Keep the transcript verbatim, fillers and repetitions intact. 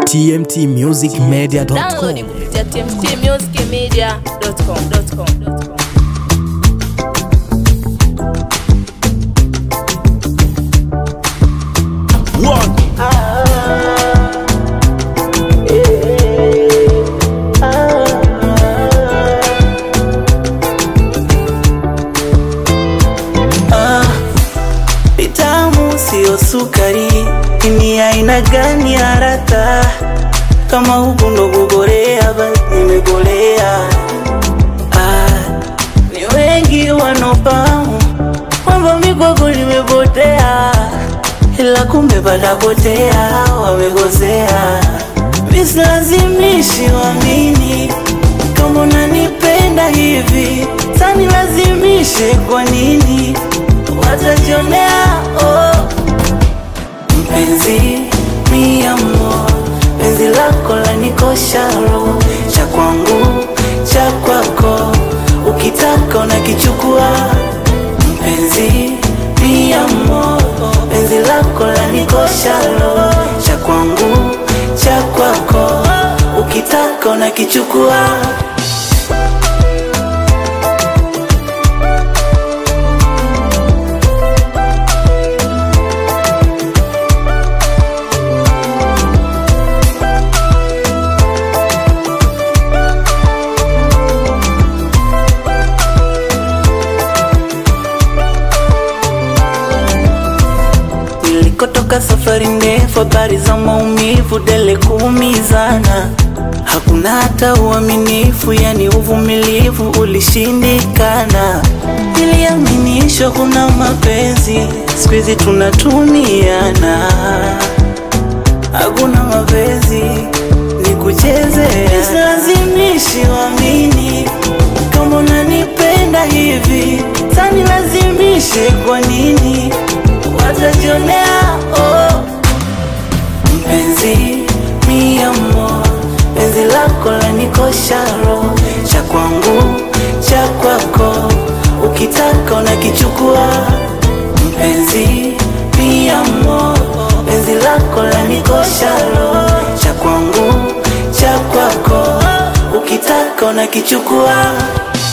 t m t music media dot com. Download kupitia t m t music media dot com. One. Sio sukari, ini aina gani haraka? Kama huku ndo kugorea, basi nimegolea. Ah, ni wengi wanofahamu kwamba mikwako nimepotea, ila kumbe patapotea, wamegozea. Misilazimishi wamini kama unanipenda hivi, sani lazimishe kwa nini? Watajionea oh. Mpenzi, mi amor, penzi lako lanikosha roho, cha kwangu, cha kwako, ukitaka unakichukua. Mpenzi, mi amor, penzi lako lanikosha roho, cha kwangu, cha kwako, ukitaka unakichukua. Kotoka safari ndefu, habari za maumivu, dele kuumizana. Hakuna hata uaminifu, yani uvumilivu ulishindikana. Niliaminishwa kuna mapenzi, siku hizi tunatumiana. Hakuna mapenzi, ni kuchezea. Lazimishi wamini kama unanipenda hivi, sani lazimishe kwa nini? Watajionea oh. Mpenzi, mi amor, penzi lako lanikosha roho, cha kwangu, cha kwako, ukitaka unakichukua. Mpenzi, mi amor, penzi lako lanikosha roho, cha kwangu, cha kwako, ukitaka unakichukua.